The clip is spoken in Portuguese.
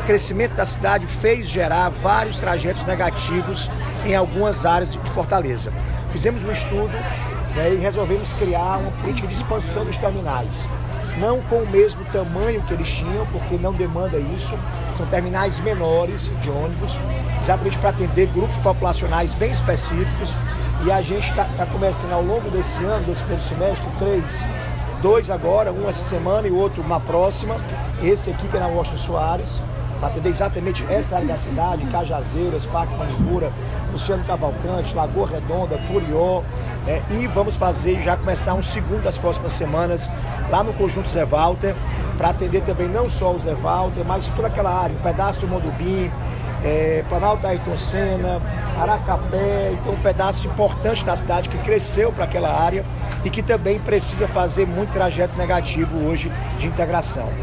crescimento da cidade fez gerar vários trajetos negativos em algumas áreas de Fortaleza. Fizemos um estudo, né, e resolvemos criar uma política de expansão dos terminais. Não com o mesmo tamanho que eles tinham, porque não demanda isso. São terminais menores de ônibus, exatamente para atender grupos populacionais bem específicos. E a gente está começando ao longo desse ano, desse primeiro semestre, 2 agora, um essa semana e outro na próxima. Esse aqui que é na Washington Soares, para atender exatamente essa área da cidade, Cajazeiras, Parque Manicura, Luciano Cavalcante, Lagoa Redonda, Curió. E vamos fazer, já começar um segundo das próximas semanas lá no Conjunto Zé Walter, para atender também não só o Zé Walter, mas toda aquela área, um pedaço do Mondubim, Planalto Ayrton Senna, Aracapé. Então um pedaço importante da cidade que cresceu para aquela área e que também precisa fazer muito trajeto negativo hoje de integração.